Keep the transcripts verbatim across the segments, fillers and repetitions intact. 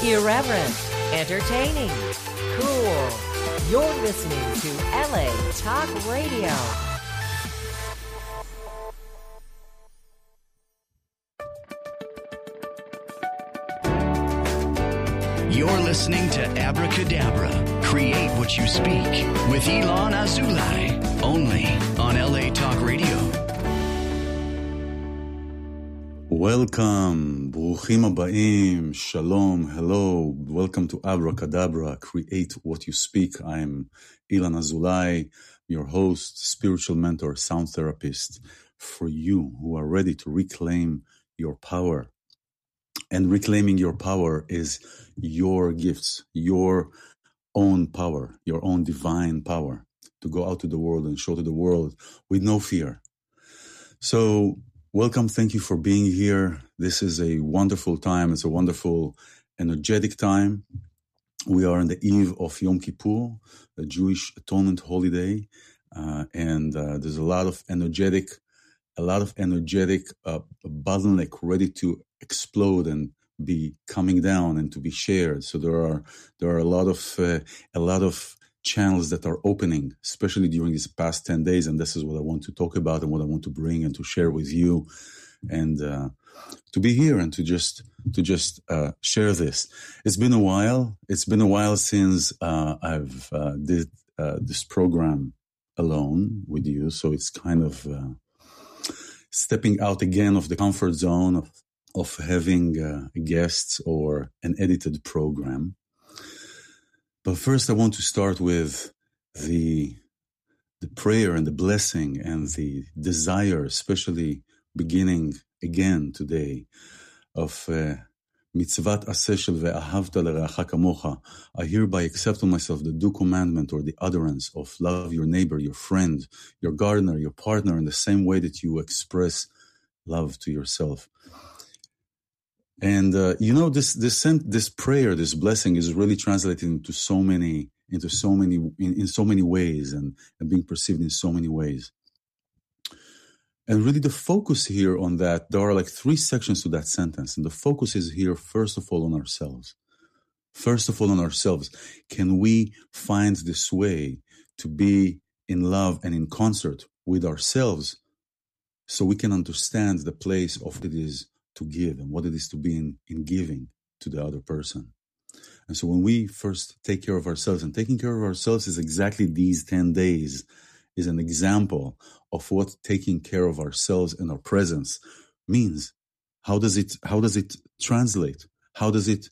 Irreverent, entertaining, cool. You're listening to L A Talk Radio. You're listening to Abracadabra, Create What You Speak, with Ilan Azoulay, only on L A Talk Radio. Welcome, ברוכים הבאים, shalom, hello, welcome to Abracadabra, Create What You Speak. I'm Ilan Azoulay, your host, spiritual mentor, sound therapist, for you who are ready to reclaim your power. And reclaiming your power is your gifts, your own power, your own divine power to go out to the world and show to the world with no fear. So, welcome. Thank you for being here. This is a wonderful time. It's a wonderful, energetic time. We are on the eve of Yom Kippur, the Jewish atonement holiday, uh, and uh, there's a lot of energetic, a lot of energetic uh, bottleneck ready to explode and be coming down and to be shared. So there are there are a lot of uh, a lot of channels that are opening, especially during these past ten days. And this is what I want to talk about and what I want to bring and to share with you, and uh, to be here and to just to just uh, share this. It's been a while. It's been a while since uh, I've uh, did uh, this program alone with you. So it's kind of uh, stepping out again of the comfort zone of of having uh, guests or an edited program. But first I want to start with the the prayer and the blessing and the desire, especially beginning again today, of uh, mitzvat aseh shel ve'ahavta l'reacha kamocha. I hereby accept on myself the due commandment or the utterance of love your neighbor, your friend, your gardener, your partner in the same way that you express love to yourself. And uh, you know, this this this prayer, this blessing, is really translated into so many, into so many, in, in so many ways, and, and being perceived in so many ways. And really, the focus here on that, there are like three sections to that sentence, and the focus is here first of all on ourselves. First of all, on ourselves. Can we find this way to be in love and in concert with ourselves, so we can understand the place of what it is to give and what it is to be in, in giving to the other person. And so when we first take care of ourselves, and taking care of ourselves is exactly these ten days, is an example of what taking care of ourselves and our presence means. How does it, how does it translate? How does it,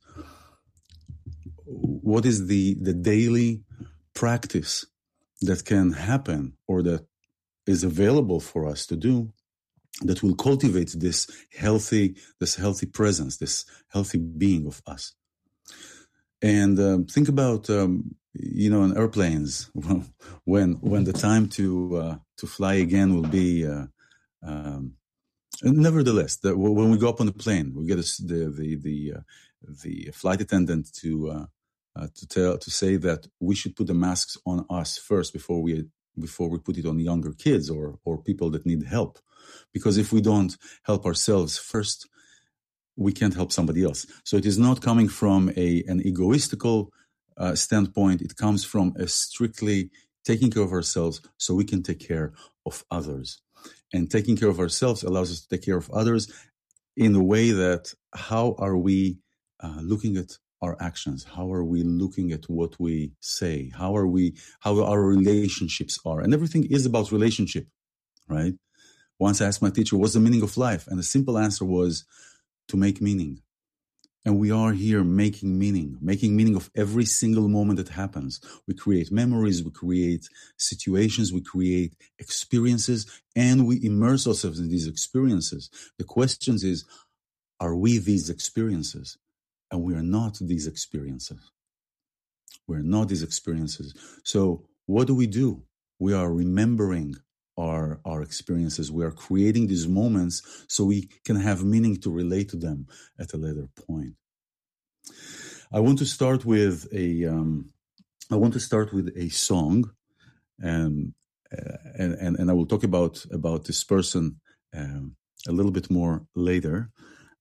what is the, the daily practice that can happen or that is available for us to do that will cultivate this healthy, this healthy presence, this healthy being of us? And um, think about, um, you know, in airplanes, when when the time to uh, to fly again will be. Uh, um, nevertheless, the, when we go up on the plane, we get a, the the the uh, the flight attendant to uh, uh, to tell to say that we should put the masks on us first before we. before we put it on younger kids or, or people that need help. Because if we don't help ourselves first, we can't help somebody else. So it is not coming from a an egoistical uh, standpoint. It comes from a strictly taking care of ourselves so we can take care of others. And taking care of ourselves allows us to take care of others in a way that how are we uh, looking at our actions? How are we looking at what we say? How are we, how our relationships are? And everything is about relationship, right? Once I asked my teacher, what's the meaning of life? And the simple answer was to make meaning. And we are here making meaning, making meaning of every single moment that happens. We create memories, we create situations, we create experiences, and we immerse ourselves in these experiences. The question is, are we these experiences? And we are not these experiences. We're not these experiences. So what do we do? We are remembering our, our experiences. We are creating these moments so we can have meaning to relate to them at a later point. I want to start with a, um, I want to start with a song, and, uh, and, and, and I will talk about, about this person um, a little bit more later.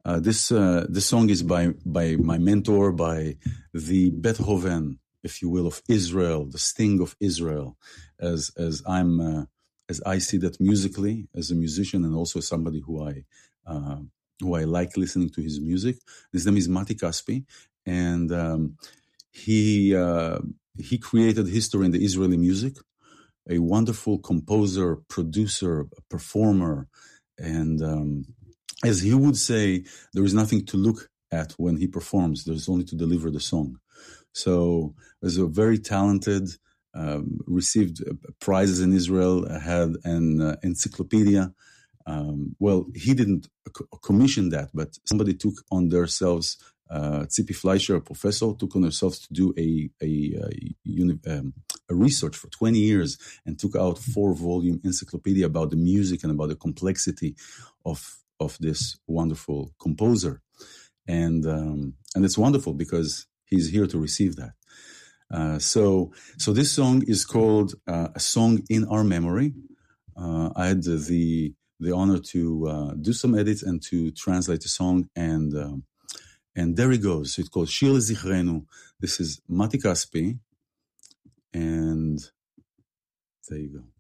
Uh, this uh, this song is by by my mentor, by the Beethoven, if you will, of Israel, the Sting of Israel, as as I'm uh, as I see that musically as a musician and also somebody who I uh, who I like listening to his music. His name is Mati Kaspi, and um, he uh, he created history in the Israeli music. A wonderful composer, producer, performer, and um, as he would say, there is nothing to look at when he performs. There's only to deliver the song. So, as a very talented, um, received prizes in Israel, had an uh, encyclopedia. Um, well, he didn't co- commission that, but somebody took on themselves. Uh, Tzipi Fleischer, a professor, took on themselves to do a a, a, uni, um, a research for twenty years and took out four-volume encyclopedia about the music and about the complexity of of this wonderful composer, and um, and it's wonderful because he's here to receive that. Uh, so so this song is called uh, A Song in Our Memory. Uh, I had the, the the honor to uh, do some edits and to translate the song, and um, and there it goes. It's called Shir Zichrenu. This is Mati Kaspi, and there you go.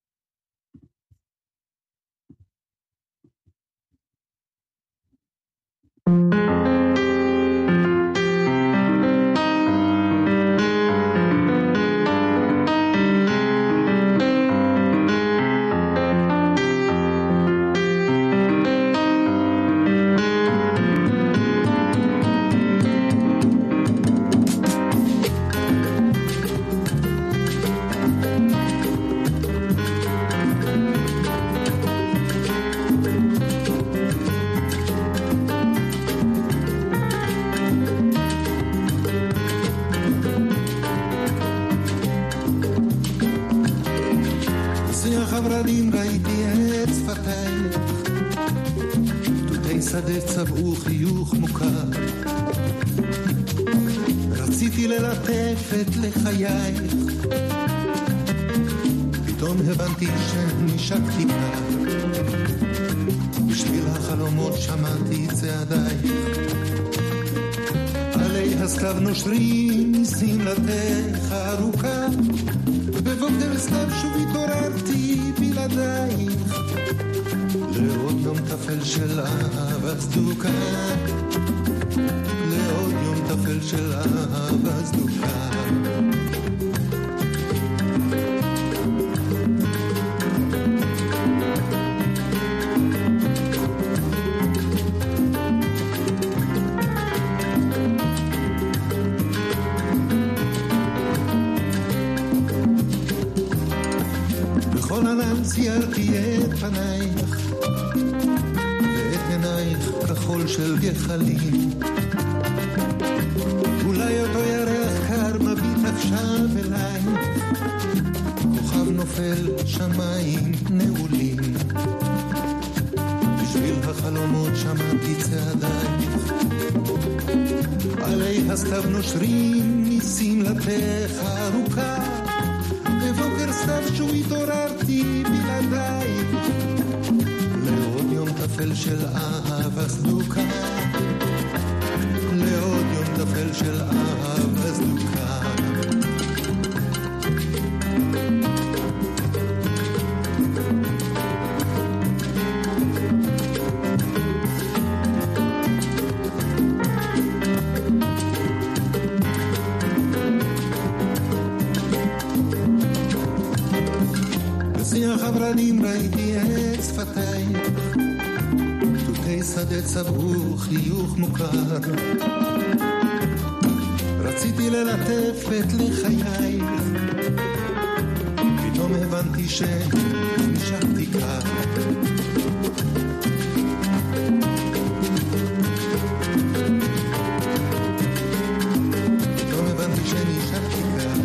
שדה צבעו חיוך מוכר, רציתי ללטף את לחייך, פתאום הבנתי שנשקתי קר, בשביל החלומות שמעתי צעדייך, עלי הסתיו נושרים ניסים לתך ארוכה, בבוקר סתיו שוב התעוררתי בלעדייך, לעוד יום תפל של אהבה סדוקה, לעוד יום תפל של אהבה סדוקה. בכל ענן ציירתי את פנייך, כחול של גחלים, אולי אותו ירח קר מביט עכשיו אליי, כוכב נופל שמיים נעולים, בשביל החלומות שמעתי צעדייך, עלי הסתיו נושרים ניסים לתך ארוכה, בבוקר סתיו שוב התעוררתי בלעדייך, לעוד יום תפל של אהבה סדוקה, לעוד יום תפל של אהבה סדוקה. בשיח הברנים ראיתי את שפתייך, תותי שדה צבעו חיוך מוכר, רציתי ללטף את לחייך, פתאום הבנתי שנשארתי קר, פתאום הבנתי שנשארתי קר,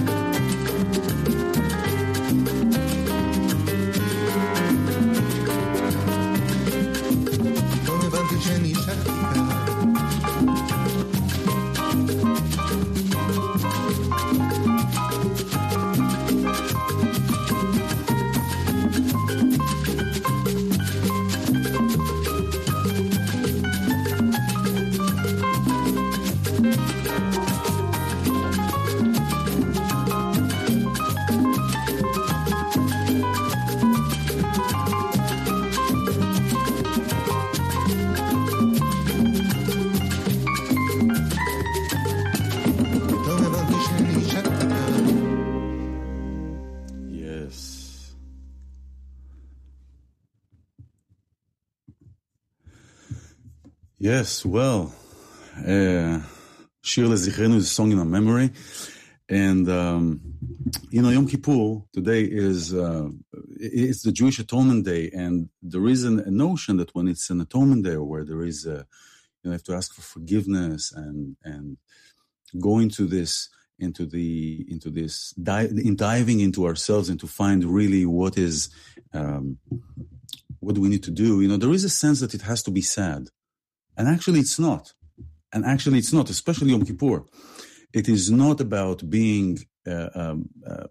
Yes, well, uh, Shir Lezichenu is a song in our memory. And, um, you know, Yom Kippur today is, uh, it's the Jewish Atonement Day. And there is an, a notion that when it's an Atonement Day, or where there is a, you know, you have to ask for forgiveness and, and go into this, into the, into this, dive, in diving into ourselves and to find really what is, um, what do we need to do? You know, there is a sense that it has to be sad. And actually it's not. And actually it's not, especially Yom Kippur. It is not about being uh, um, uh,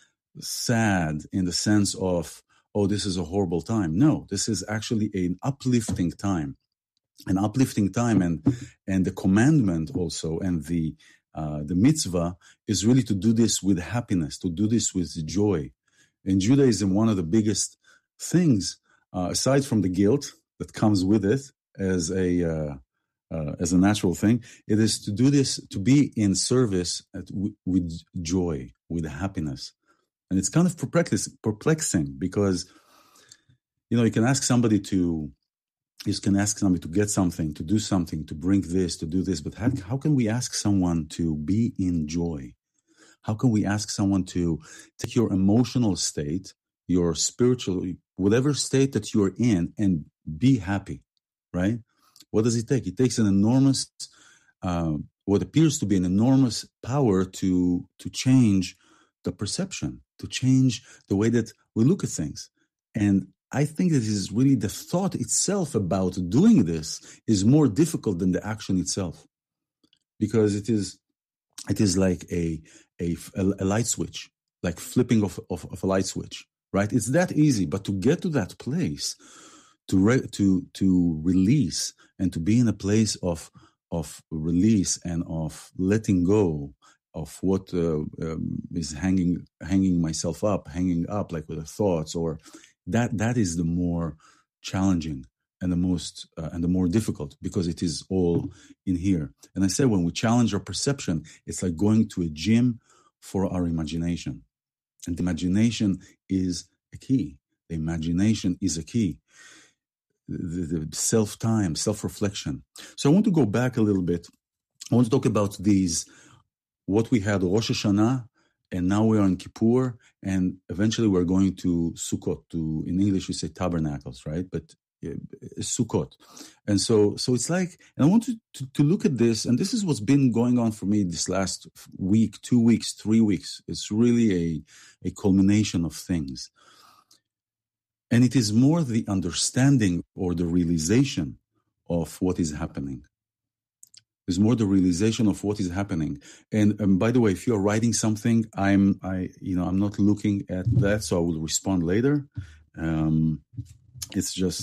sad in the sense of, oh, this is a horrible time. No, this is actually an uplifting time. An uplifting time, and and the commandment also, and the uh, the mitzvah is really to do this with happiness, to do this with joy. In Judaism, one of the biggest things, uh, aside from the guilt that comes with it as a uh, Uh, as a natural thing, it is to do this, to be in service at, w- with joy, with happiness. And it's kind of perplex- perplexing because, you know, you can ask somebody to, you can ask somebody to get something, to do something, to bring this, to do this, but how, how can we ask someone to be in joy? How can we ask someone to take your emotional state, your spiritual, whatever state that you're in, and be happy, right? What does it take? It takes an enormous, uh, what appears to be an enormous power to to change the perception, to change the way that we look at things. And I think that it is really the thought itself about doing this is more difficult than the action itself, because it is it is like a a, a light switch, like flipping of, of, of a light switch, right? It's that easy, but to get to that place, to re- to to release and to be in a place of of release and of letting go of what uh, um, is hanging hanging myself up, hanging up like with the thoughts, or that that is the more challenging and the most uh, and the more difficult, because it is all in here. And I say, when we challenge our perception, it's like going to a gym for our imagination, and the imagination is a key. The imagination is a key. The, the self-time, self-reflection. So I want to go back a little bit. I want to talk about these, what we had Rosh Hashanah, and now we are in Kippur, and eventually we're going to Sukkot. To, in English, we say tabernacles, right? But uh, Sukkot. And so so it's like, and I want to, to, to look at this, and this is what's been going on for me this last week, two weeks, three weeks. It's really a, a culmination of things. And it is more the understanding or the realization of what is happening. It's more the realization of what is happening. And um, by the way, if you're writing something, I'm, I, you know, I'm not looking at that, so I will respond later. Um, it's just,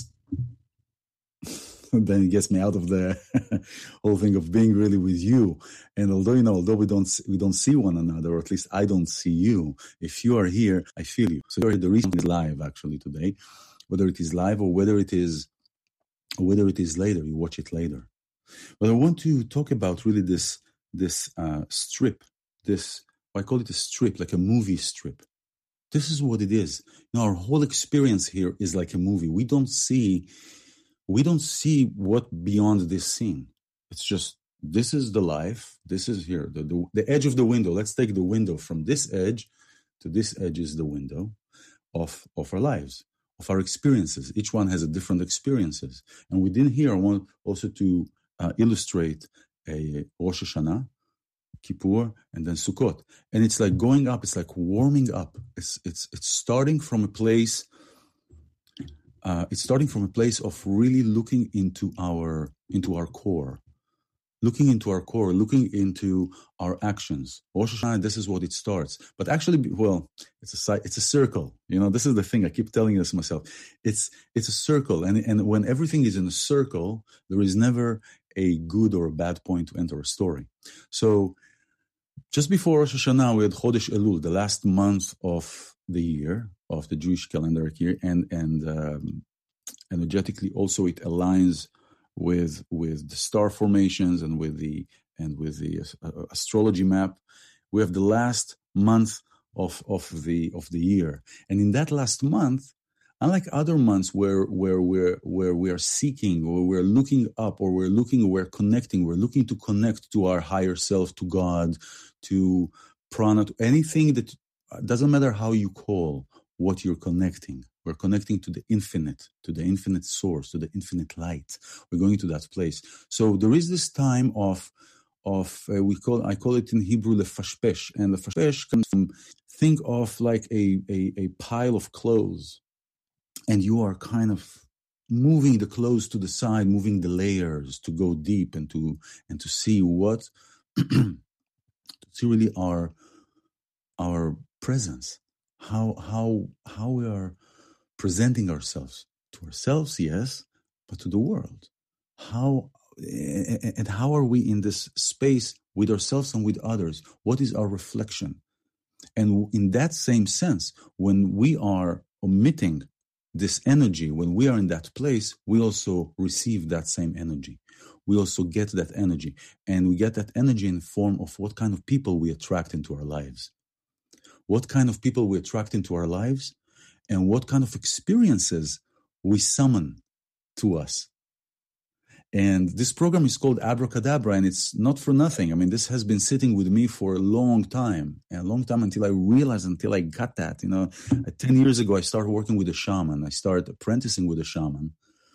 then it gets me out of the whole thing of being really with you. And although, you know, although we don't we don't see one another, or at least I don't see you, if you are here, I feel you. So the reason is live actually today, whether it is live or whether it is, or whether it is later, you watch it later. But I want to talk about really this this uh, strip, this, I call it a strip, like a movie strip. This is what it is. You know, our whole experience here is like a movie. We don't see. We don't see what beyond this scene. It's just, this is the life. This is here, the, the, the edge of the window. Let's take the window from this edge to this edge is the window of, of our lives, of our experiences. Each one has a different experiences. And within here, I want also to uh, illustrate a Rosh Hashanah, Kippur, and then Sukkot. And it's like going up. It's like warming up. It's, it's, it's starting from a place Uh, it's starting from a place of really looking into our into our core, looking into our core, looking into our actions. Rosh Hashanah, this is what it starts. But actually, well, it's a it's a circle. You know, this is the thing I keep telling this myself. It's it's a circle, and and when everything is in a circle, there is never a good or a bad point to enter a story. So, just before Rosh Hashanah, we had Chodesh Elul, the last month of the year, of the Jewish calendar here, and and um, energetically also it aligns with with the star formations and with the and with the uh, astrology map. We have the last month of of the of the year, and in that last month, Unlike other months where where we're where we are seeking, or we're looking up, or we're looking, we're connecting, we're looking to connect to our higher self, to God, to prana, to anything that doesn't matter how you call what you're connecting. We're connecting to the infinite, to the infinite source, to the infinite light. We're going to that place. So there is this time of of uh, we call I call it in Hebrew lefashpesh, and lefashpesh comes from, think of like a, a a pile of clothes. And you are kind of moving the clothes to the side, moving the layers to go deep and to and to see what to see really our our presence, how how how we are presenting ourselves to ourselves, yes, but to the world. How and how are we in this space with ourselves and with others? What is our reflection? And in that same sense, when we are omitting this energy, when we are in that place, we also receive that same energy. We also get that energy. And we get that energy in the form of what kind of people we attract into our lives. What kind of people we attract into our lives, and what kind of experiences we summon to us. And this program is called Abracadabra, and it's not for nothing. I mean, this has been sitting with me for a long time, and a long time until I realized, until I got that. You know, ten years ago, I started working with a shaman. I started apprenticing with a shaman.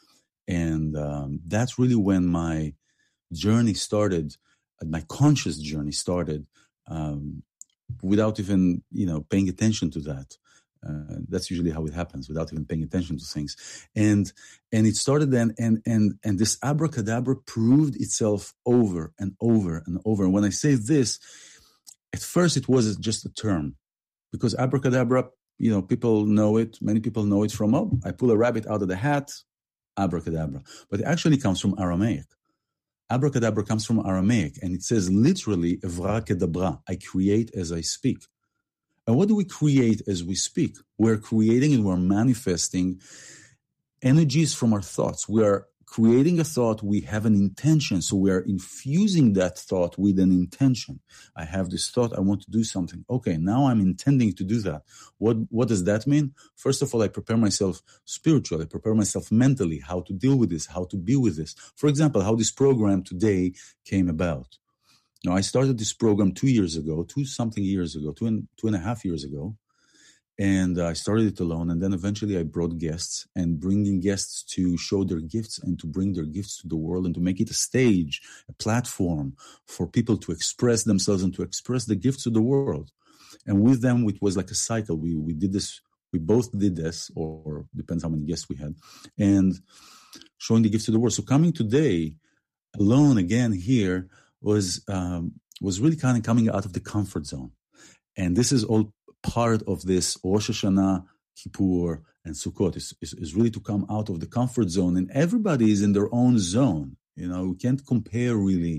And um, that's really when my journey started, my conscious journey started, um, without even, you know, paying attention to that. Uh, that's usually how it happens, without even paying attention to things. And and it started then, and and and this abracadabra proved itself over and over and over. And when I say this, at first it was just a term, because abracadabra, you know, people know it, many people know it from, oh, I pull a rabbit out of the hat, abracadabra. But it actually comes from Aramaic. Abracadabra comes from Aramaic, and it says literally, evra kedabra, I create as I speak. And what do we create as we speak? We're creating and we're manifesting energies from our thoughts. We are creating a thought. We have an intention. So we are infusing that thought with an intention. I have this thought. I want to do something. Okay, now I'm intending to do that. What, what does that mean? First of all, I prepare myself spiritually. I prepare myself mentally, how to deal with this, how to be with this. For example, how this program today came about. Now, I started this program two years ago, two something years ago, two and two and a half years ago, and I started it alone. And then eventually I brought guests, and bringing guests to show their gifts and to bring their gifts to the world and to make it a stage, a platform for people to express themselves and to express the gifts to the world. And with them, it was like a cycle. We we did this, we both did this, or, or depends how many guests we had, and showing the gifts to the world. So coming today alone again here was um, was really kind of coming out of the comfort zone. And this is all part of this Rosh Hashanah, Kippur, and Sukkot, is, is, is really to come out of the comfort zone. And everybody is in their own zone. You know, we can't compare really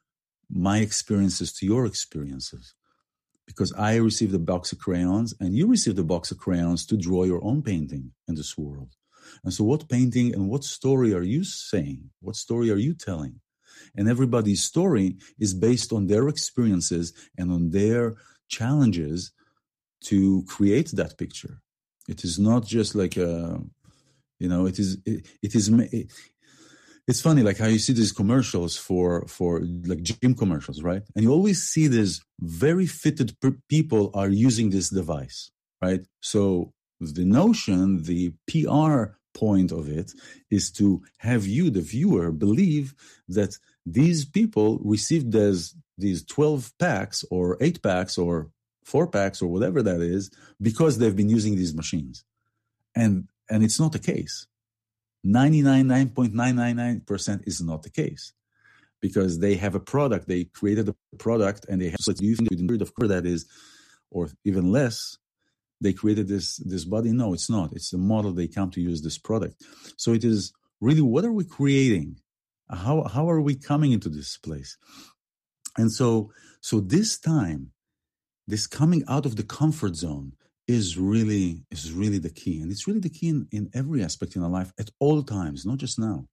my experiences to your experiences, because I received a box of crayons and you received a box of crayons to draw your own painting in this world. And so what painting and what story are you saying? What story are you telling? And everybody's story is based on their experiences and on their challenges to create that picture. It is not just like a, you know, it is, it, it is, it, it's funny, like how you see these commercials for, for like gym commercials, right? And you always see these very fitted per- people are using this device, right? So the notion, the P R point of it is to have you, the viewer, believe that these people received as these twelve packs or eight packs or four packs or whatever that is because they've been using these machines. And and it's not the case. ninety-nine point nine nine nine percent is not the case, because they have a product, they created a product, and they have, so you think within a period of course that is, or even less, they created this, this body. No, it's not. It's the model they come to use this product. So it is really, what are we creating? How how are we coming into this place? And so so this time, this coming out of the comfort zone is really is really the key. And it's really the key in, in every aspect in our life at all times, not just now.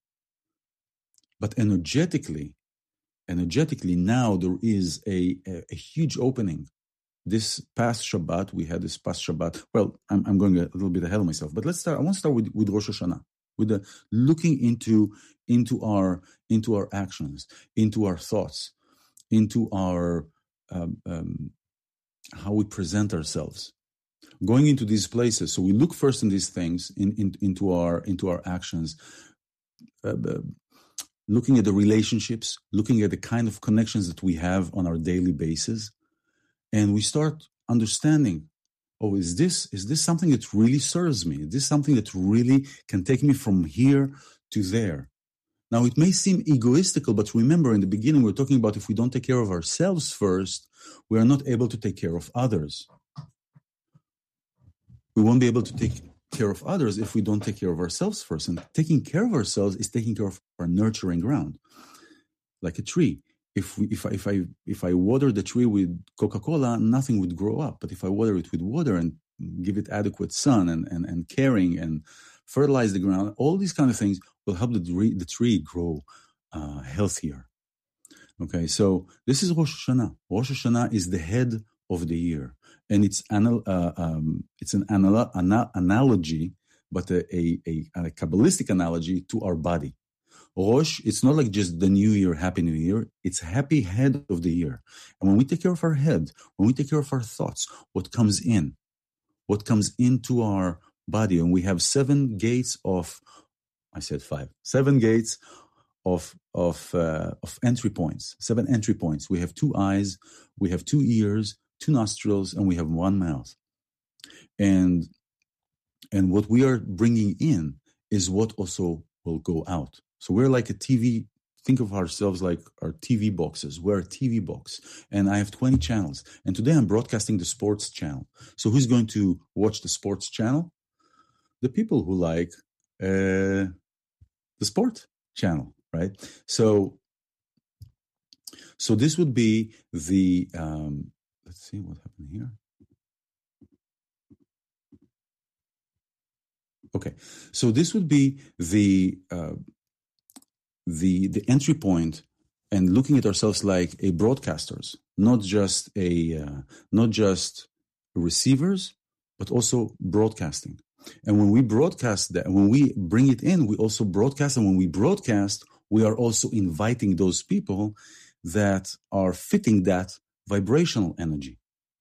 But energetically, energetically now there is a, a, a huge opening this past Shabbat, we had this past Shabbat. Well, I'm, I'm going a little bit ahead of myself, but let's start. I want to start with, with Rosh Hashanah, with the looking into into our into our actions, into our thoughts, into our um, um, how we present ourselves, going into these places. So we look first in these things, in, in into our into our actions, uh, uh, looking at the relationships, looking at the kind of connections that we have on our daily basis. And we start understanding, oh, is this is this something that really serves me? Is this something that really can take me from here to there? Now, it may seem egoistical, but remember, in the beginning, we're talking about if we don't take care of ourselves first, we are not able to take care of others. We won't be able to take care of others if we don't take care of ourselves first. And taking care of ourselves is taking care of our nurturing ground, like a tree. If we, if I, if I if I water the tree with Coca-Cola, nothing would grow up. But if I water it with water and give it adequate sun and, and, and caring and fertilize the ground, all these kind of things will help the tree, the tree grow uh, healthier. Okay, so this is Rosh Hashanah. Rosh Hashanah is the head of the year, and it's anal, uh, um, it's an anal, anal, analogy, but a, a, a, a Kabbalistic analogy to our body. Rosh, it's not like just the new year, happy new year. It's happy head of the year. And when we take care of our head, when we take care of our thoughts, what comes in, what comes into our body, and we have seven gates of, I said five, seven gates of of uh, of entry points, seven entry points. We have two eyes, we have two ears, two nostrils, and we have one mouth. And and what we are bringing in is what also will go out. So we're like a T V, think of ourselves like our T V boxes. We're a T V box, and I have twenty channels. And today I'm broadcasting the sports channel. So who's going to watch the sports channel? The people who like uh, the sport channel, right? So, so this would be the, um, let's see what happened here. Okay, so this would be the... Uh, the the entry point, and looking at ourselves like a broadcasters, not just a uh, not just receivers, but also broadcasting. And when we broadcast that, when we bring it in, we also broadcast. And when we broadcast, we are also inviting those people that are fitting that vibrational energy.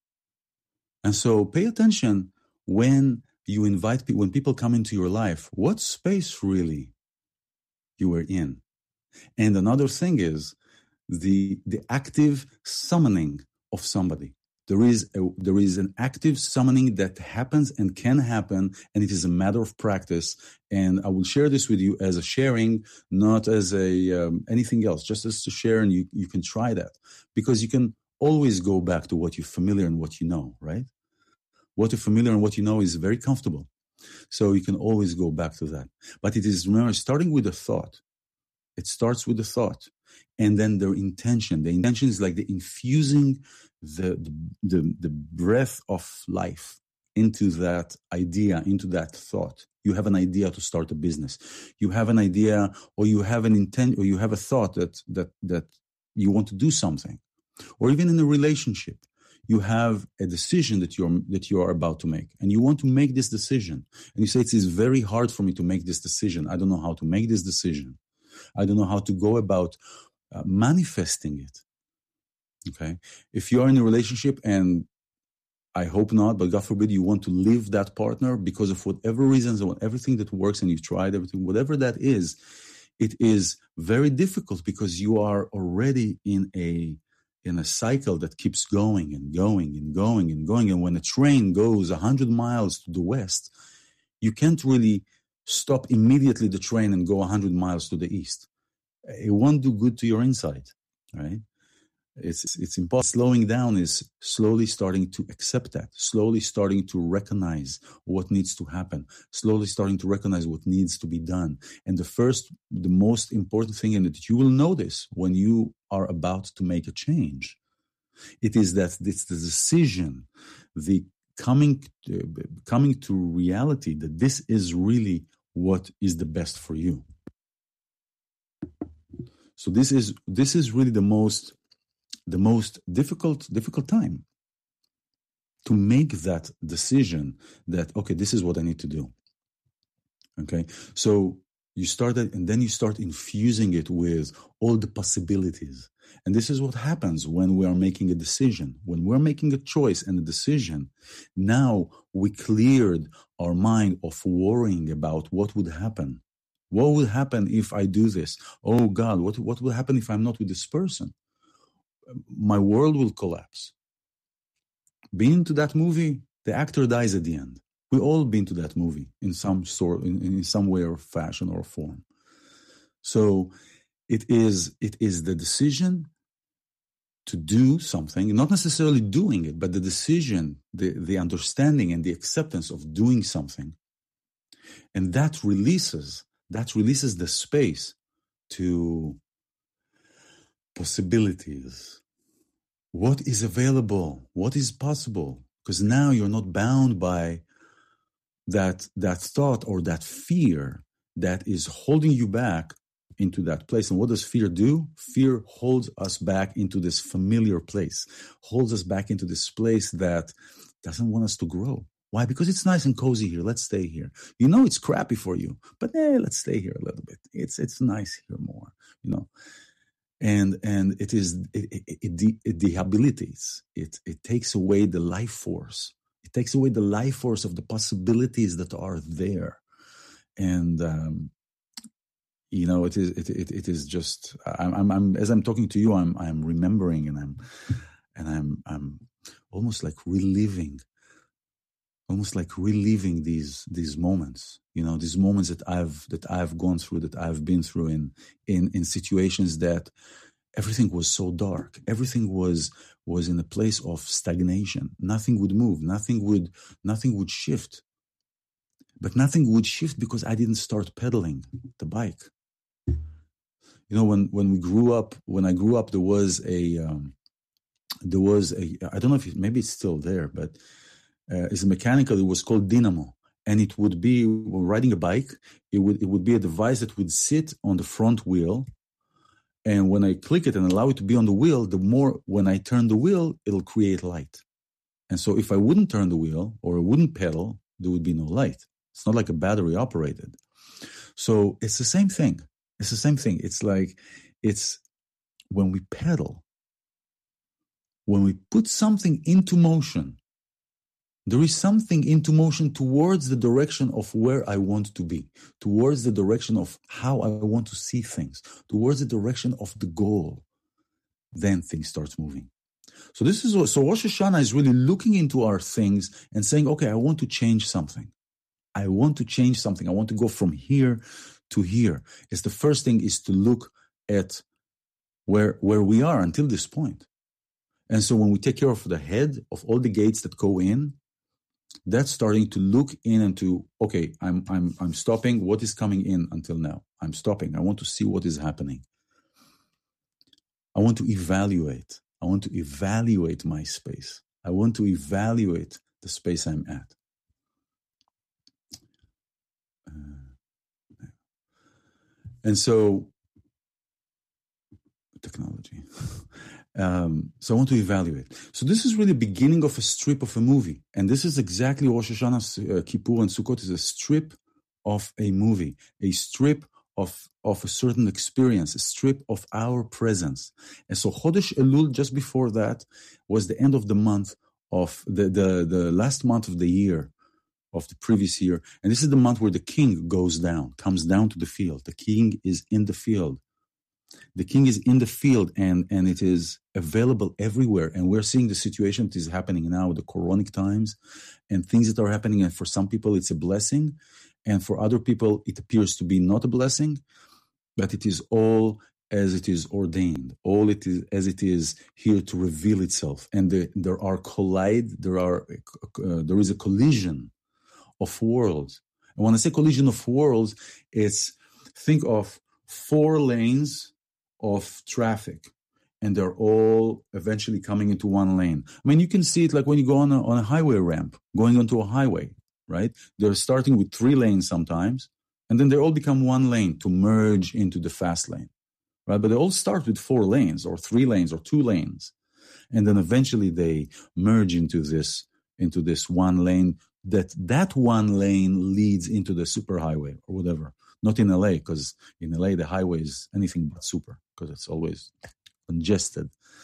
And so pay attention when you invite people, when people come into your life, what space really you are in. And another thing is the the active summoning of somebody. There is a, there is an active summoning that happens and can happen, and it is a matter of practice. And I will share this with you as a sharing, not as a um, anything else, just as to share, and you, you can try that. Because you can always go back to what you're familiar and what you know, right? What you're familiar and what you know is very comfortable. So you can always go back to that. But it is, remember, starting with a thought. It starts with the thought, and then their intention. The intention is like the infusing the, the the the breath of life into that idea, into that thought. You have an idea to start a business. You have an idea, or you have an intent, or you have a thought that that that you want to do something, or even in a relationship. You have a decision that you're that you are about to make, and you want to make this decision. And you say, it is very hard for me to make this decision. I don't know how to make this decision. I don't know how to go about uh, manifesting it. Okay. If you're in a relationship, and I hope not, but God forbid you want to leave that partner because of whatever reasons or everything that works, and you've tried everything, whatever that is, it is very difficult because you are already in a in a cycle that keeps going and going and going and going. And when a train goes one hundred miles to the west, you can't really stop immediately the train and go one hundred miles to the east. It won't do good to your inside, right? It's it's impossible. Slowing down is slowly starting to accept that, slowly starting to recognize what needs to happen, slowly starting to recognize what needs to be done. And the first, the most important thing, and that you will notice when you are about to make a change, it is that it's the decision, the coming uh, coming to reality that this is really what is the best for you. So this is this is really the most the most difficult difficult time. to make that decision that, okay, this is what I need to do. Okay, so you start that, and then you start infusing it with all the possibilities. And this is what happens when we are making a decision. When we're making a choice and a decision, now we cleared our mind of worrying about what would happen. What would happen if I do this? Oh God, what, what will happen if I'm not with this person? My world will collapse. Being to that movie, the actor dies at the end. We all been to that movie in some sort, in, in some way or fashion or form. So it is it is the decision to do something, not necessarily doing it, but the decision, the, the understanding and the acceptance of doing something. And that releases, that releases the space to possibilities. What is available? What is possible? Because now you're not bound by that that thought or that fear that is holding you back into that place. And what does fear do? Fear holds us back into this familiar place, holds us back into this place that doesn't want us to grow. Why? Because it's nice and cozy here. Let's stay here. You know it's crappy for you, but eh, let's stay here a little bit. It's it's nice here more, you know. And and it is it, it, it, de- it debilitates. It it takes away the life force. It takes away the life force of the possibilities that are there, and um, you know it is it it, it is just. I'm, I'm I'm as I'm talking to you, I'm I'm remembering, and I'm and I'm I'm almost like reliving, almost like reliving these these moments. You know, these moments that I've that I've gone through, that I've been through in in in situations that everything was so dark. Everything was was in a place of stagnation. Nothing would move. Nothing would nothing would shift. But nothing would shift because I didn't start pedaling the bike. You know, when when we grew up, when I grew up, there was a um, there was a I don't know if it, maybe it's still there, but uh, it's a mechanical. It was called Dynamo. And it would be, when riding a bike, it would it would be a device that would sit on the front wheel. And when I click it and allow it to be on the wheel, the more, when I turn the wheel, it'll create light. And so if I wouldn't turn the wheel or I wouldn't pedal, there would be no light. It's not like a battery operated. So it's the same thing. It's the same thing. It's like, it's when we pedal, when we put something into motion, there is something into motion towards the direction of where I want to be, towards the direction of how I want to see things, towards the direction of the goal. Then things start moving. So this is what, so Rosh Hashanah is really looking into our things and saying, okay, I want to change something. I want to change something. I want to go from here to here. It's the first thing is to look at where, where we are until this point. And so when we take care of the head of all the gates that go in, that's starting to look in and to, okay, I'm I'm I'm stopping. What is coming in until now? I'm stopping. I want to see what is happening. I want to evaluate. I want to evaluate my space. I want to evaluate the space I'm at. Uh, and so, technology. Um, so I want to evaluate. So this is really the beginning of a strip of a movie. And this is exactly Rosh Hashanah, uh, Kippur, and Sukkot is a strip of a movie, a strip of, of a certain experience, a strip of our presence. And so Chodesh Elul, just before that, was the end of the month of the, the, the last month of the year, of the previous year. And this is the month where the king goes down, comes down to the field. The king is in the field. The king is in the field, and, and it is available everywhere. And we're seeing the situation that is happening now, the Quranic times, and things that are happening. And for some people, it's a blessing. And for other people, it appears to be not a blessing. But it is all as it is ordained. All it is as it is here to reveal itself. And the, there are collide, there are uh, there is a collision of worlds. And when I say collision of worlds, it's, think of four lanes of traffic, and they're all eventually coming into one lane. I mean, you can see it like when you go on a, on a highway ramp, going onto a highway, right? They're starting with three lanes sometimes, and then they all become one lane to merge into the fast lane, right? But they all start with four lanes or three lanes or two lanes, and then eventually they merge into this into this one lane, that that one lane leads into the superhighway or whatever. Not in L A, because in L A the highway is anything but super, because it's always congested.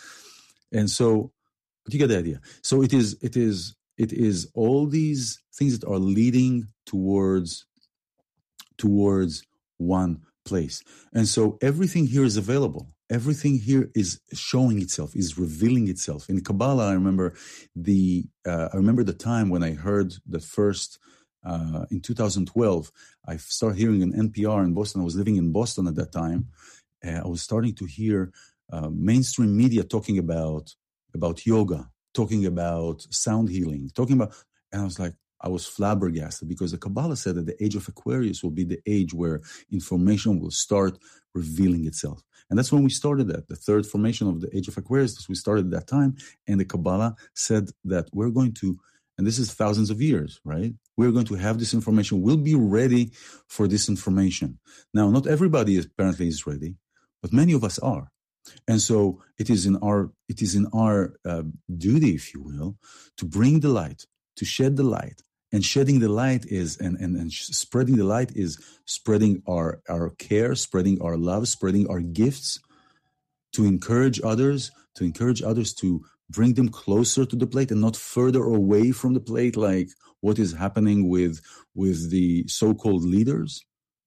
And so, but you get the idea. So it is, it is, it is all these things that are leading towards, towards one place. And so everything here is available. Everything here is showing itself, is revealing itself. In Kabbalah, I remember the, uh, I remember the time when I heard the first, uh, in two thousand twelve, I started hearing an N P R in Boston. I was living in Boston at that time. Uh, I was starting to hear uh, mainstream media talking about, about yoga, talking about sound healing, talking about, and I was like, I was flabbergasted, because the Kabbalah said that the age of Aquarius will be the age where information will start revealing itself. And that's when we started that. The third formation of the age of Aquarius, we started at that time. And the Kabbalah said that we're going to, and this is thousands of years, right? We're going to have this information. We'll be ready for this information. Now, not everybody is, apparently is ready, but many of us are. And so it is in our, it is in our uh, duty, if you will, to bring the light, to shed the light. And shedding the light is, and, and, and spreading the light is spreading our, our care, spreading our love, spreading our gifts, to encourage others, to encourage others to bring them closer to the plate and not further away from the plate, like what is happening with, with the so-called leaders.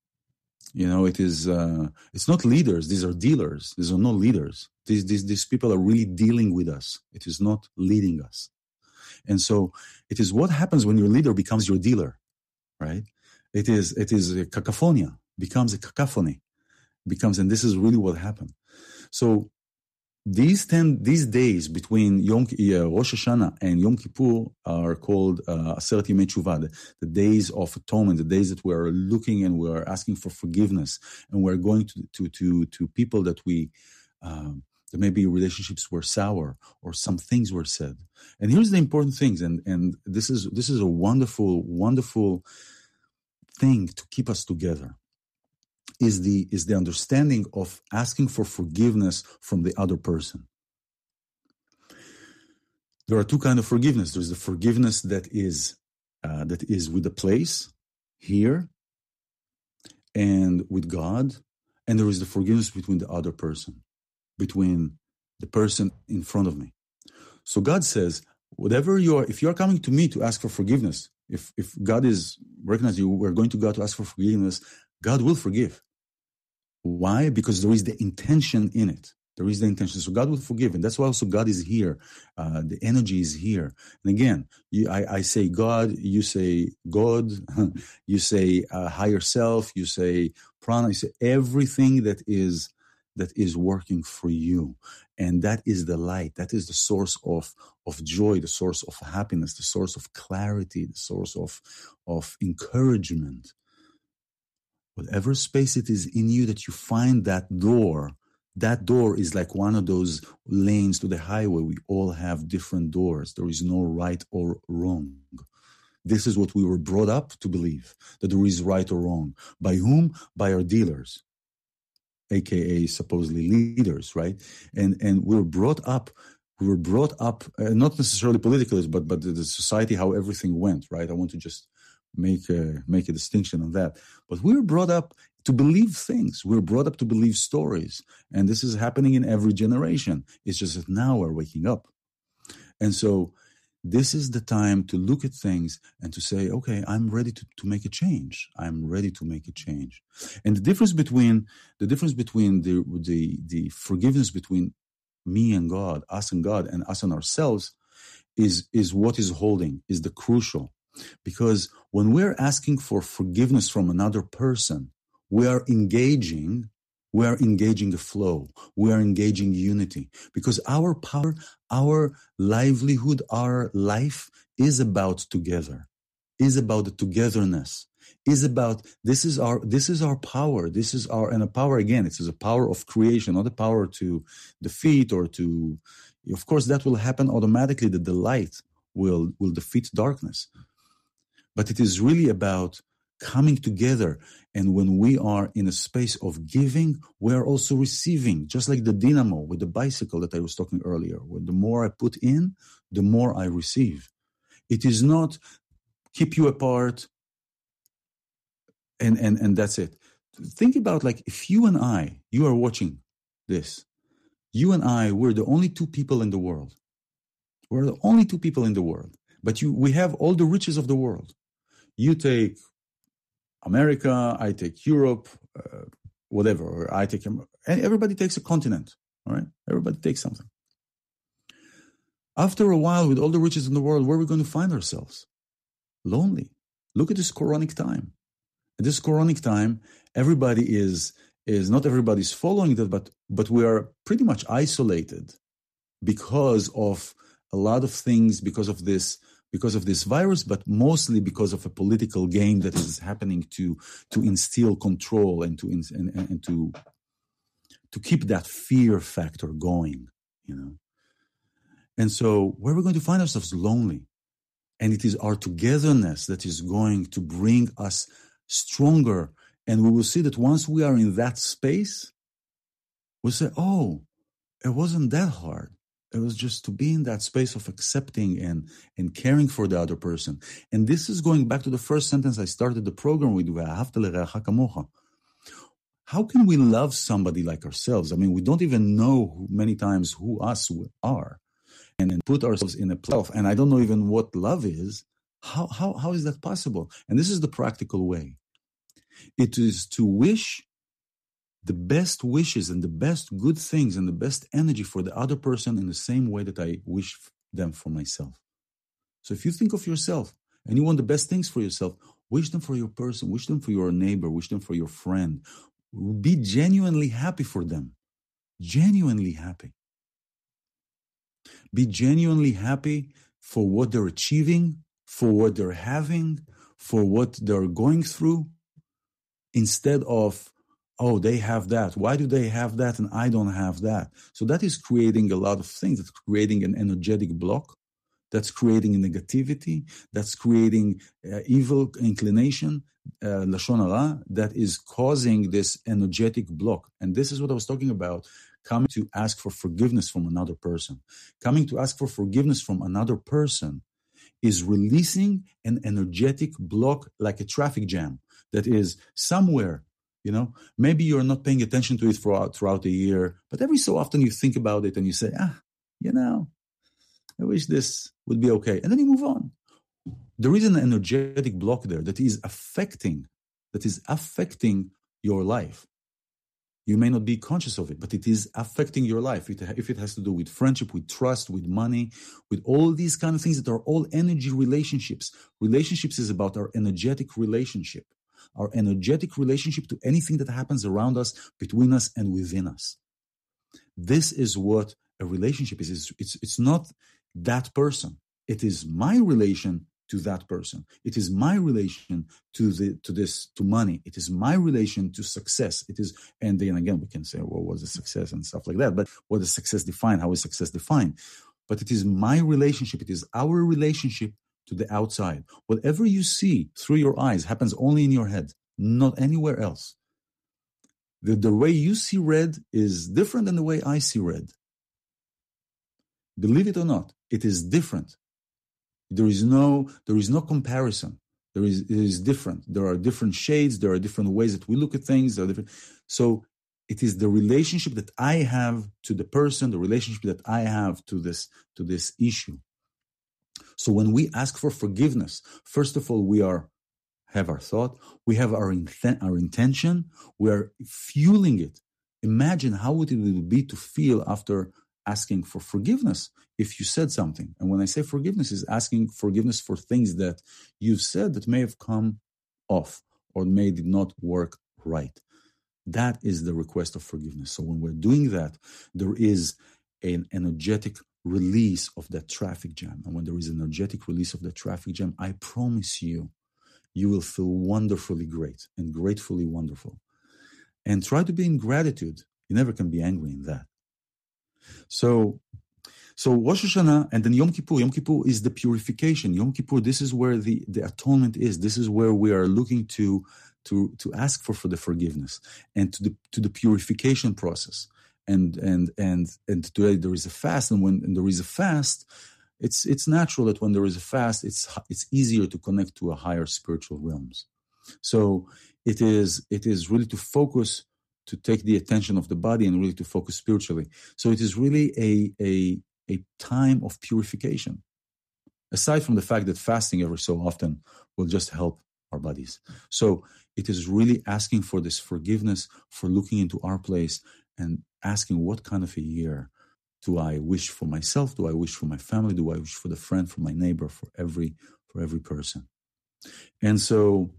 You know, it is, uh, it's not leaders. These are dealers. These are not leaders. These, these, these people are really dealing with us. It is not leading us. And so it is what happens when your leader becomes your dealer, right? It is, it is a cacophonia, becomes a cacophony, becomes, and this is really what happened. So these ten, these days between Yom, uh, Rosh Hashanah and Yom Kippur are called uh, Aseret Yemei Teshuvah, the, the days of atonement, the days that we are looking and we are asking for forgiveness, and we're going to, to, to, to people that we, um, that maybe relationships were sour or some things were said. And here's the important things. And, and this is, this is a wonderful, wonderful thing to keep us together, is the, is the understanding of asking for forgiveness from the other person. There are two kinds of forgiveness. There's the forgiveness that is, uh, that is with the place here and with God. And there is the forgiveness between the other person, between the person in front of me. So God says, whatever you are, if you are coming to me to ask for forgiveness, if, if God is recognizing you, we're going to God to ask for forgiveness, God will forgive. Why? Because there is the intention in it. There is the intention. So God will forgive. And that's why also God is here. Uh, the energy is here. And again, you, I, I say God, you say God, you say uh, higher self, you say prana, you say everything that is that is working for you. And that is the light. That is the source of, of joy, the source of happiness, the source of clarity, the source of, of encouragement. Whatever space it is in you that you find that door, that door is like one of those lanes to the highway. We all have different doors. There is no right or wrong. This is what we were brought up to believe, that there is right or wrong. By whom? By our dealers, A K A supposedly leaders, right? And and we were brought up, we were brought up, uh, not necessarily politically, but but the society, how everything went, right? I want to just make a, make a distinction on that. But we were brought up to believe things. We were brought up to believe stories. And this is happening in every generation. It's just that now we're waking up. And so this is the time to look at things and to say, okay, I'm ready to, to make a change. I'm ready to make a change. And the difference between the difference between the, the, the forgiveness between me and God, us and God, and us and ourselves is, is what is holding, is the crucial. Because when we're asking for forgiveness from another person, we are engaging, we are engaging the flow. We are engaging unity. Because our power, our livelihood, our life is about together, is about the togetherness, is about, this is our, this is our power. This is our, and a power, again, it is a power of creation, not a power to defeat or to, of course, that will happen automatically, that the light will, will defeat darkness. But it is really about coming together. And when we are in a space of giving, we are also receiving, just like the dynamo with the bicycle that I was talking earlier, where the more I put in, the more I receive. It is not keep you apart and, and, and that's it. Think about, like, if you and I, you are watching this, you and I, we're the only two people in the world. We're the only two people in the world. But you, we have all the riches of the world. You take America, I take Europe, uh, whatever, or I take, and everybody takes a continent, all right? Everybody takes something. After a while, with all the riches in the world, where are we going to find ourselves? Lonely. Look at this Quranic time. At this Quranic time, everybody is, is not everybody's following that, but, but we are pretty much isolated because of a lot of things, because of this, because of this virus, but mostly because of a political game that is happening to, to instill control and to, and, and to, to keep that fear factor going, you know. And so where we're going to find ourselves lonely. And it is our togetherness that is going to bring us stronger. And we will see that once we are in that space, we'll say, oh, it wasn't that hard. It was just to be in that space of accepting and, and caring for the other person. And this is going back to the first sentence I started the program with, how can we love somebody like ourselves? I mean, we don't even know many times who us are, and then put ourselves in a place. And I don't know even what love is. How, how, how is that possible? And this is the practical way. It is to wish the best wishes and the best good things and the best energy for the other person in the same way that I wish them for myself. So if you think of yourself and you want the best things for yourself, wish them for your person, wish them for your neighbor, wish them for your friend. Be genuinely happy for them. Genuinely happy. Be genuinely happy for what they're achieving, for what they're having, for what they're going through, instead of, oh, they have that. Why do they have that and I don't have that? So that is creating a lot of things. That's creating an energetic block. That's creating negativity. That's creating uh, evil inclination, uh, lashon hara, that is causing this energetic block. And this is what I was talking about, coming to ask for forgiveness from another person. Coming to ask for forgiveness from another person is releasing an energetic block, like a traffic jam that is somewhere. You know, maybe you're not paying attention to it throughout, throughout the year, but every so often you think about it and you say, ah, you know, I wish this would be okay. And then you move on. There is an energetic block there that is affecting, that is affecting your life. You may not be conscious of it, but it is affecting your life. It, if it has to do with friendship, with trust, with money, with all these kind of things that are all energy relationships. Relationships is about our energetic relationship. Our energetic relationship to anything that happens around us, between us, and within us. This is what a relationship is. It's, it's, it's not that person. It is my relation to that person. It is my relation to the to this to money. It is my relation to success. It is, and then again we can say, well, what's a success and stuff like that. But what is success defined? How is success defined? But it is my relationship. It is our relationship to the outside. Whatever you see through your eyes happens only in your head, not anywhere else. The, the way you see red is different than the way I see red. Believe it or not, it is different. There is no, there is no comparison. There is, it is different. There are different shades. There are different ways that we look at things. There are different. So it is the relationship that I have to the person, the relationship that I have to this, to this issue. So when we ask for forgiveness, first of all, we are have our thought, we have our inten- our intention, we are fueling it. Imagine how would it would be to feel after asking for forgiveness if you said something. And when I say forgiveness, is asking forgiveness for things that you've said that may have come off or may did not work right. That is the request of forgiveness. So when we're doing that, there is an energetic release of that traffic jam. And when there is an energetic release of that traffic jam, I promise you, you will feel wonderfully great and gratefully wonderful. And try to be in gratitude. You never can be angry in that. So, so Rosh Hashanah and then Yom Kippur. Yom Kippur is the purification. Yom Kippur, this is where the, the atonement is. This is where we are looking to, to, to ask for, for the forgiveness and to the, to the purification process. And, and, and, and today there is a fast. And when and there is a fast, it's it's natural that when there is a fast, it's it's easier to connect to a higher spiritual realms. So it is it is really to focus, to take the attention of the body and really to focus spiritually. So it is really a a a time of purification. Aside from the fact that fasting every so often will just help our bodies. So it is really asking for this forgiveness, for looking into our place and asking, what kind of a year do I wish for myself? Do I wish for my family? Do I wish for the friend, for my neighbor, for every for every person? And so,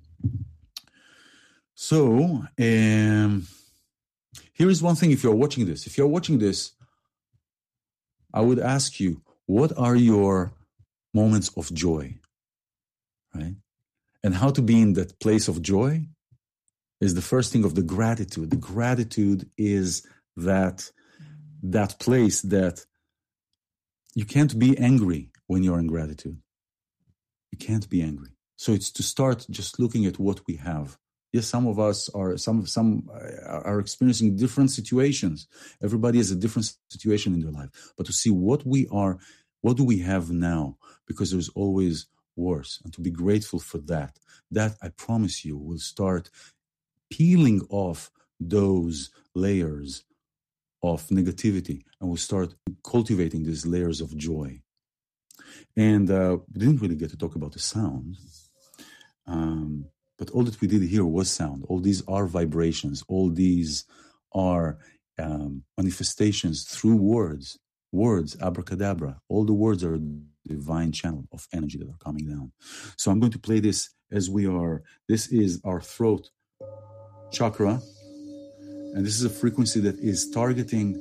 so um, here is one thing. If you're watching this, if you're watching this, I would ask you, what are your moments of joy, right? And how to be in that place of joy is the first thing of the gratitude. The gratitude is that that place that you can't be angry when you're in gratitude. You can't be angry. So it's to start just looking at what we have. Yes, some of us are some some are experiencing different situations. Everybody has a different situation in their life. But to see what we are, what do we have now? Because there's always worse. And to be grateful for that. That, I promise you, will start peeling off those layers of negativity, and we'll start cultivating these layers of joy. And uh, we didn't really get to talk about the sound, um, but all that we did here was sound. All these are vibrations. All these are um, manifestations through words. Words, abracadabra. All the words are a divine channel of energy that are coming down. So I'm going to play this as we are. This is our throat chakra. And this is a frequency that is targeting,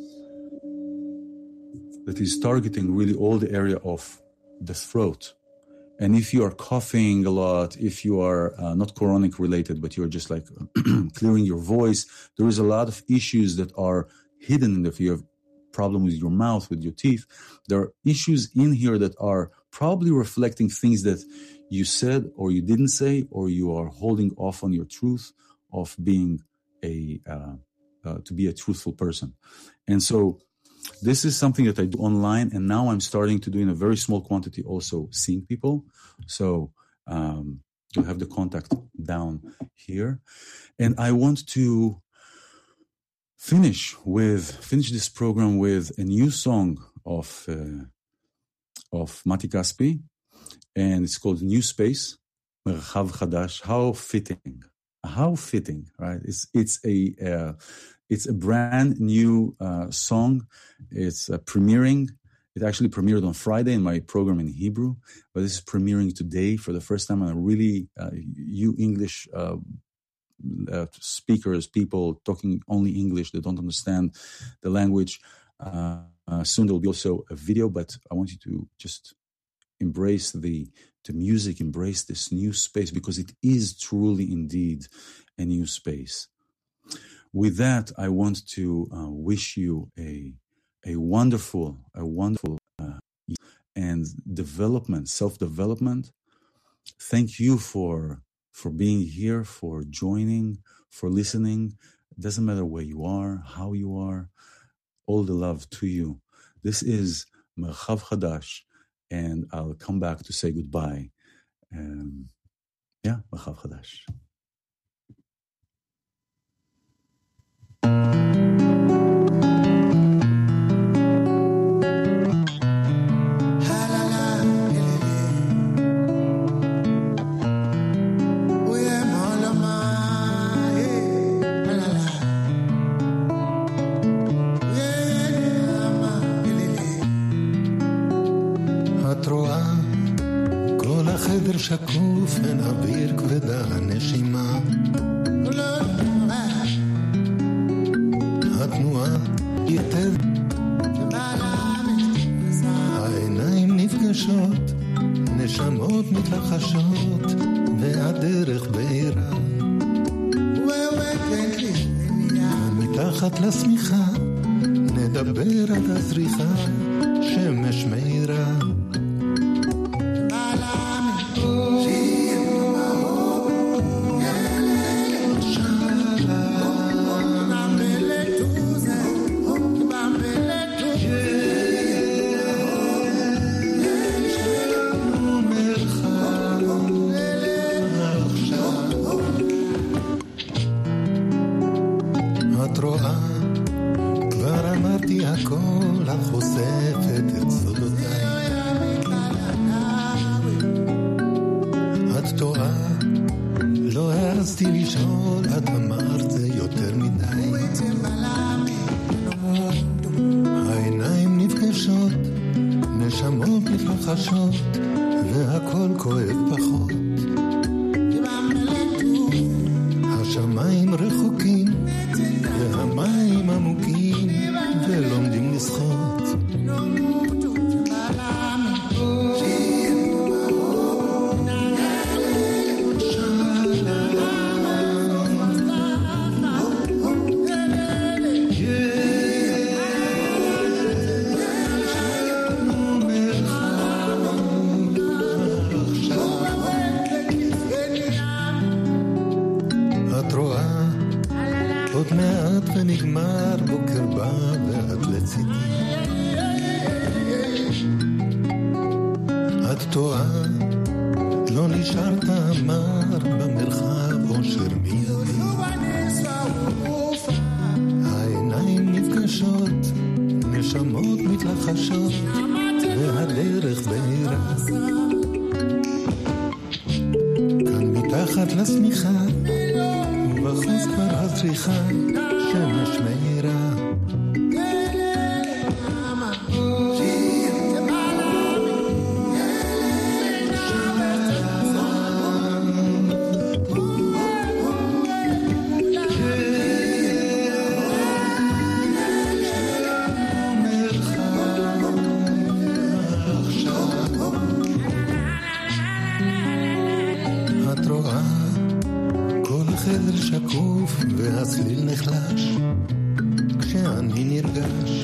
that is targeting really all the area of the throat. And if you are coughing a lot, if you are uh, not coronic related, but you're just like clearing your voice, there is a lot of issues that are hidden in the, if you have problem with your mouth, with your teeth, there are issues in here that are probably reflecting things that you said or you didn't say, or you are holding off on your truth of being a, uh, uh, to be a truthful person. And so this is something that I do online, and now I'm starting to do in a very small quantity also seeing people. So um, you'll have the contact down here. And I want to finish with, finish this program with a new song of, uh, of Mati Kaspi, and it's called New Space, Merchav Chadash. How fitting. How fitting, right? It's it's a uh, it's a brand new uh, song. It's uh, premiering. It actually premiered on Friday in my program in Hebrew, but this is premiering today for the first time. And I really, uh, you English uh, uh, speakers, people talking only English that don't understand the language, uh, uh, soon there will be also a video. But I want you to just embrace the the music, embrace this new space, because it is truly indeed a new space. With that, I want to uh, wish you a a wonderful, a wonderful uh, and development, self-development. Thank you for for being here, for joining, for listening. It doesn't matter where you are, how you are. All the love to you. This is Merchav Chadash. And I'll come back to say goodbye. Um, yeah, Merchav Chadash. שקוף אין אוויר כבדה הנשימה התנועה יתר העיניים נפגשות נשמות מתלחשות והדרך בעירה מתחת לשמיכה נדבר עד הזריחה שמש מאירה את רואה, כבר אמרתי הכל, את חושפת את סודותיי. את טועה, לא הרסתי לשאול, את אמרת זה יותר מדי. העיניים נפגשות, נשמות מתלחשות, והכל כואב פחות. השמיים רחוקים, והמים עמוקים, ולומדים לשחות. ונגמר בוקר בא ואת לצידי. את טועה, לא נשארת אמר במרחב אושר מיידי. העיניים נפגשות, נשמות מתלחשות, והדרך בהירה. כאן מתחת לשמיכה, ובחוץ כבר הזריחה, שמש מהירה. את רואה, כל חדר שקוף והצליל נחלש, כשאני נרגש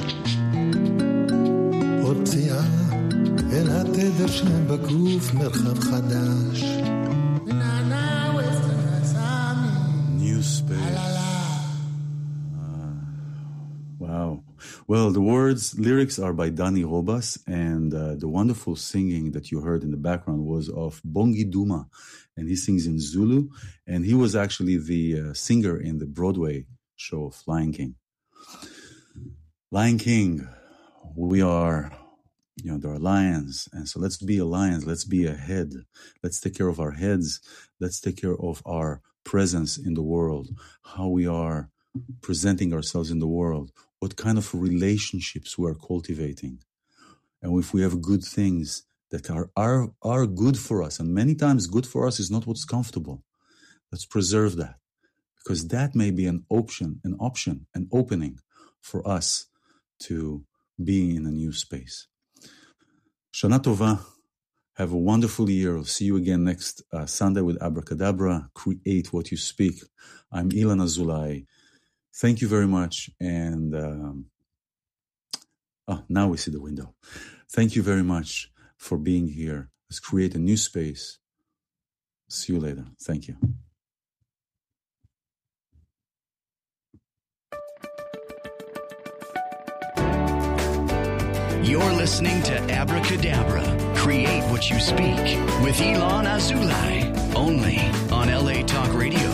עוד פציעה אל התדר שבגוף, מרחב חדש. New space. Uh, wow. Well, the words, lyrics are by Dani Robas, and uh, the wonderful singing that you heard in the background was of Bongi Duma, and he sings in Zulu, and he was actually the uh, singer in the Broadway show of Lion King. Lion King, we are, you know, there are lions, and so let's be a lion, let's be a head, let's take care of our heads, let's take care of our presence in the world, how we are presenting ourselves in the world, what kind of relationships we are cultivating, and if we have good things that are, are, are good for us, and many times good for us is not what's comfortable. Let's preserve that, because that may be an option, an option, an opening for us to be in a new space. Shana Tova, have a wonderful year. I'll see you again next uh, Sunday with Abracadabra, Create What You Speak. I'm Ilan Azulai. Thank you very much, and um, oh, now we see the window. Thank you very much for being here. Let's create a new space. See you later. Thank you. You're listening to Abracadabra, Create What You Speak, with Ilan Azulai, only on L A Talk Radio.